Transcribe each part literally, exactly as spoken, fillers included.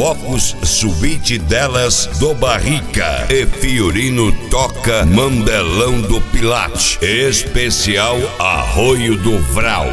Focos Suíte delas do Barrica e Fiorino toca Mandelão do Pilate, especial Arroio do Vral.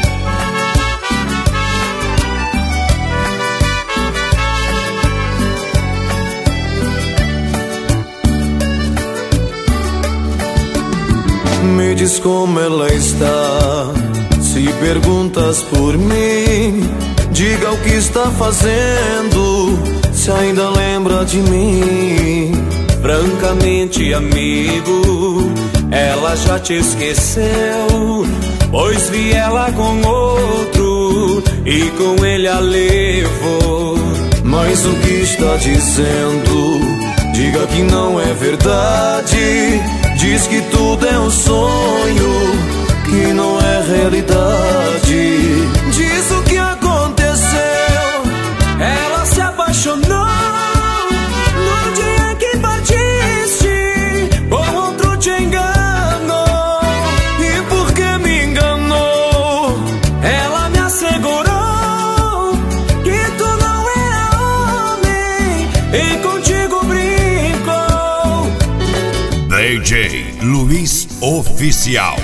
Me diz como ela está, se perguntas por mim, diga o que está fazendo, se ainda lembra de mim. Francamente, amigo, ela já te esqueceu, pois vi ela com outro e com ele a levou. Mas o que está dizendo, diga que não é verdade. Diz que tudo é um sonho, que não é realidade. Diz o que aconteceu, ela se apaixonou no dia que partiste, por outro te enganou. E porque me enganou, ela me assegurou que tu não é homem e contigo brincou. D J Luiz Oficial.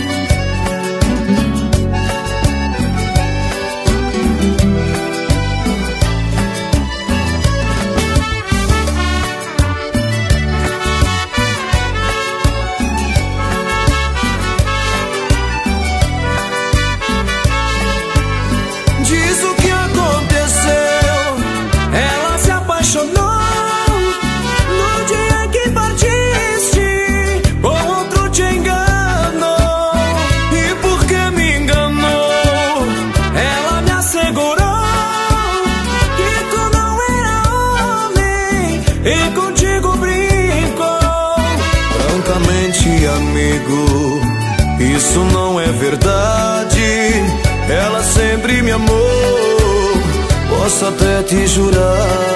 Diz o que aconteceu, ela se apaixonou no dia que partiste, por outro te enganou. E porque me enganou, ela me assegurou que tu não era homem e contigo brincou. Francamente, amigo, isso não é verdade. Ela sempre me amou, posso até te jurar.